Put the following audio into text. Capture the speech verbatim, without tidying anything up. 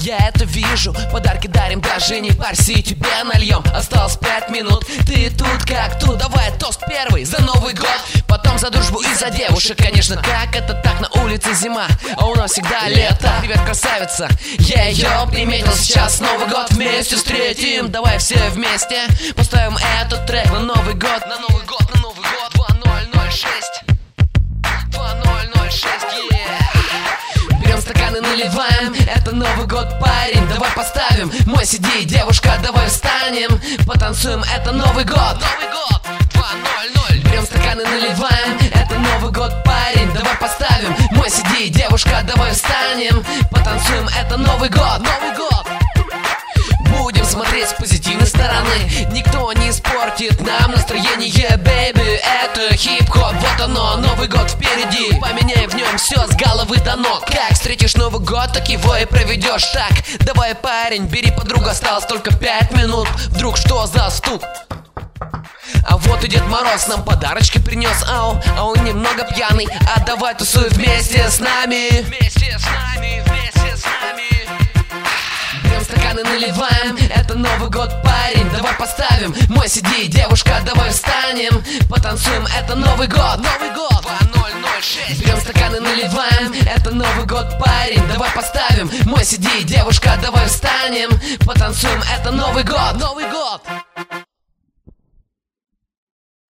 я это вижу. Подарки дарим, даже не парься, и тебе нальем. Осталось пять минут, ты тут как тут. Давай тост первый за Новый год, потом за дружбу и за девушек. Конечно, как это так, на улице зима, а у нас всегда лето. Привет, красавица, я ее приметил. Сейчас Новый год вместе встретим. Давай все вместе поставим этот трек на Новый год. На Новый год, на Новый год. Два ноль ноль шесть два ноль ноль шесть, yeah. Берем стаканы, наливаем, это Новый год, парень. Давай поставим мой си ди, девушка, давай встанем, потанцуем, это Новый год. Новый год, два ноль ноль. Берем стаканы, наливаем, это Новый год, парень. Давай поставим мой си ди, девушка, давай встанем, потанцуем, это Новый год. Новый год. Будем смотреть с позитивной стороны, никто не испортит нам настроение, бэйби. Это хип-хоп, вот оно, Новый год впереди. Поменяй в нем все с головы до ног. Как встретишь Новый год, так его и проведешь. Так, давай, парень, бери подругу, осталось только пять минут. Вдруг что за стук? А вот и Дед Мороз нам подарочки принес, ау, а он немного пьяный. А давай тусуй вместе с нами. Вместе с нами, вместе с нами. Берем стаканы, наливаем, это Новый год, парень. Давай поставим мой си ди, девушка, давай встанем, потанцуем, это Новый год. Новый год, два ноль ноль шесть. Берем стаканы, наливаем, это Новый год, парень. Давай поставим мой си ди, девушка, давай встанем, потанцуем, это Новый год. Новый год.